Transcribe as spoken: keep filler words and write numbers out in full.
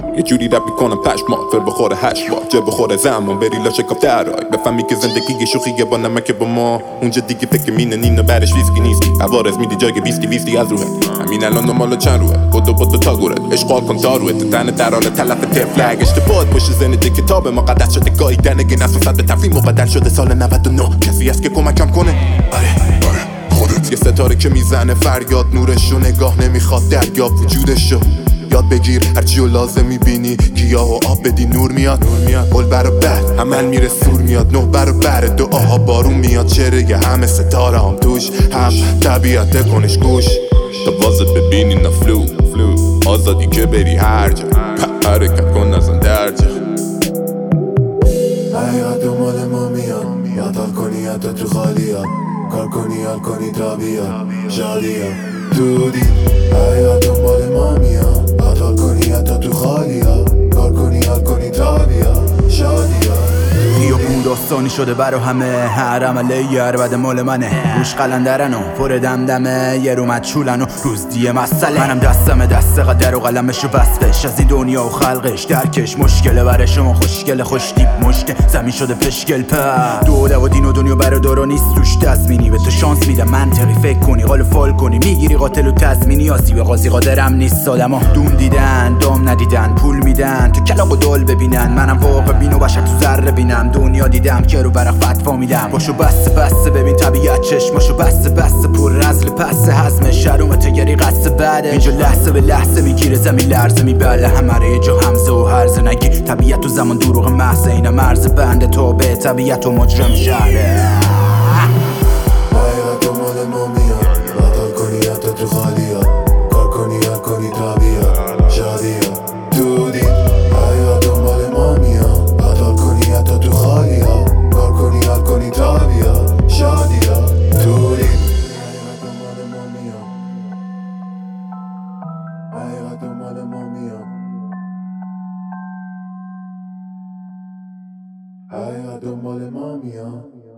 یه جوری رب میکنم پشمات فر بخوره هشت بار جه بخوره زمان بری لا شکاف درای بفهمی که زندگی شوخیه با نمک با ما اونجا دیگه فکر مینه نینه برش ویسکی نیستی عوارز میدی جای ویسکی ویسکی از روحه همین الان مالو چند روه بدو بدو تا گورت اشغال کن داروه تن در حال تلف تفلگ اشتباهات پشت زنده کتاب مقدس شده گاهی دنگه نصف صد به تفریم و بدل شده سال نود و نه کسی هست که کمکم کنه آره آره خودت یه ستاره که میزنه فریاد نورشو نگاه نمیخواد دریا وجودشو یاد بگیر هرچی و لازم میبینی گیاه و آب بدی نور میاد نور میاد گل برا بر عمل میره سور میاد نه برا بر دعاها بارون میاد چرگه همه ستاره هم توش هم طبیعت کنش گوش تا وازت ببینی نه فلو فلو آزادی که بری هر جا حرکت کن نزن در جا حقیقت و مال ما میاد یاد حال کنی حتی تو خالی ها کار کنی حال کنی تا بیاد شادی ها دودی حقیقت و مال ما میاد یاد حال کنی حتی تو خالی ها کار کنی حال کنی تا بیاد شادی ها خیابون داستانی شده برا همه هر عمله یه عربد مال منه روش قلندرن و پر دمدمه یه رو مدچولن و روز دیه مسئله منم دستم دست قدر و قلمش و بسفش از این دنیا و خلقش درکش مشکله برای شما خوشگل خوش دیب مشکل زمین شده پشکل پر دوله و دین و دنیا برای دارا نیست توش تزمینی به تو شانس میدم منطقی فکر کنی قال فال کنی میگیری قاتل و تزمینی آسیب قاضی قادرم نیست آدم ها دون دیدن دام ندیدن پول میدن تو کلاق و دال ببینن منم واقع بین و بشر تو ذره بینم دنیا دیدم که رو برق فتوا میدم باشو بسته بسته ببین طبیعت چشماشو بسته بسته پر رزل پس هزم شروم تگری قصد بعده اینجا لحظه به لحظه میگیره زمین لرزه میبله همه یه جا همزه و هرزه نگی طبیعت و زمان دروغ محضه اینم مرز بنده تابع طبیعت و مجرم شهره حقیقت و مال ما میاد یاد حال کنی حتی تو خالی ها کار کنی حال کنی تا بیاد شادی ها دودی حقیقت و مال ما میاد یاد حال کنی حتی تو خالی ها کار کنی حال کنی تا بیاد شادی ها دودی حقیقت و مال ما میاد حقیقت و مال ما میاد حقیقت و مال ما میاد